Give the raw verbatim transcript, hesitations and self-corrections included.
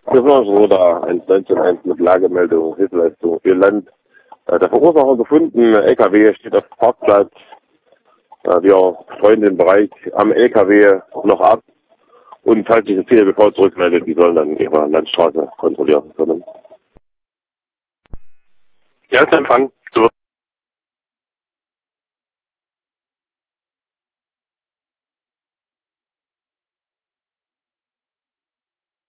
Wir sind also da eins neunzehn eins mit Lagemeldung, Hilfeleistung für Land. Äh, der Verursacher gefunden, L K W steht auf dem Parkplatz. Äh, wir streuen den Bereich am L K W noch ab. Und falls sich das T L B V zurückmeldet, die sollen dann ihre Landstraße kontrollieren können. Ja, ist Empfang. So.